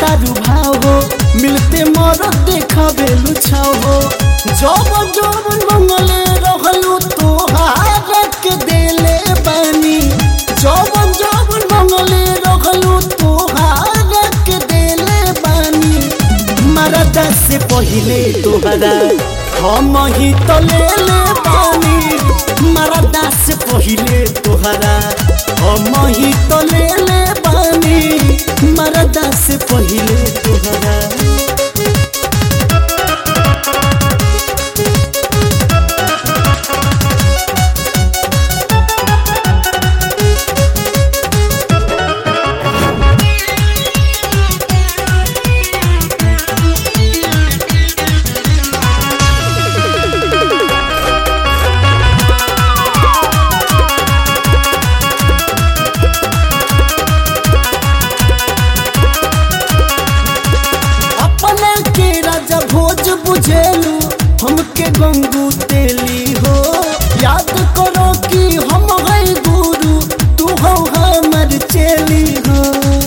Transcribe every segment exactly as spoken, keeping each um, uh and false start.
खाता रुभाव हो मिलते मरद देखा बेलू छाव हो जब जब मंगले रहलू तोहार के देले बानी जब जब मंगले रहलू तोहार के देले बानी मरदा से पहिले तोहरा हम ही तो ले ले बानी मरदा से पहिले तोहरा हम ही तो ले ले बानी मरदा से पहिले तोहरा भोज बुझेलू हमके गंगू तेली हो याद करो कि हम है गुरु तू हो हमर चेली हो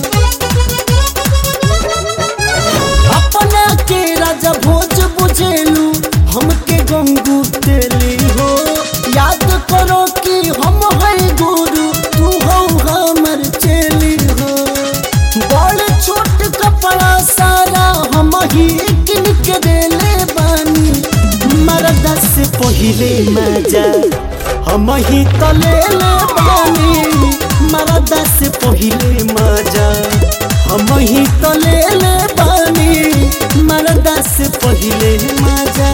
अपना के राजा भोज बुझेलू हमके गंगू तेली हो याद करो कि हम है गुरु तू हो हमर चेली हो बड़ छोट कपड़ा सारा हम ही के देले बानी मरदा से पहिले मजा हम ही तो ले ले बानी मरदा से पहिले मजा हम ही तो ले ले बानी मरदा से पहिले मजा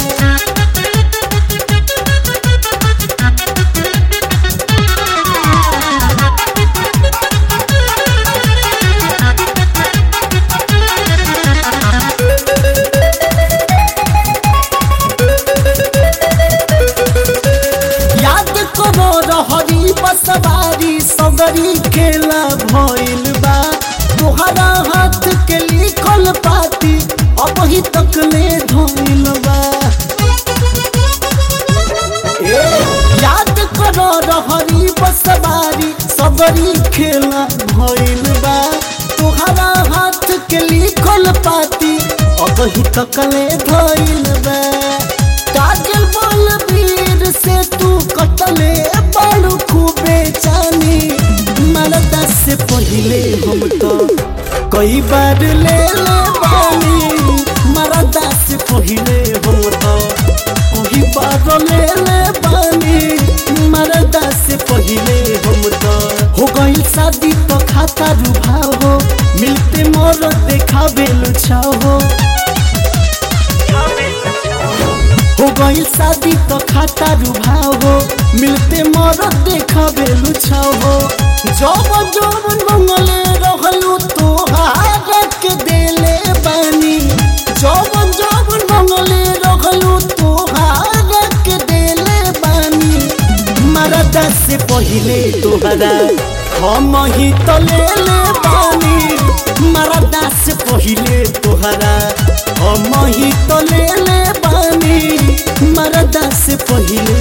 सवारी सगरी खेला भइल बा तोहरा हाथ के लिखल पाती अब ही तक ले धइल बा ए याद करो रहरी बसवारी सगरी खेला भइल बा तोहरा हाथ के लिखल पाती अब ही तक ले धइल बा काजल बलबीर से तू कटले बड़ू खूबे जानी मरदा से पहिले हम तो कई बार ले ले बानी मरदा से पहिले हम तो कई बार ले ले बानी मरदा से पहिले हम तो हो गई शादी तो खाता रुभाव हो मिलते मोर देखा बेलू छाव हो हो गई शादी तो खाता रुभाव हो मिलते मरद देखा बेलू छाव हो जब जब मंगले रहलू तोहार के देले बानी जब जब मंगले रहलू तोहार के देले बानी मरदा से पहिले तोहरा हम ही तो ले ले बानी मरदा से पहिले तोहरा हम ही तो ले ले बानी मरदा से पहिले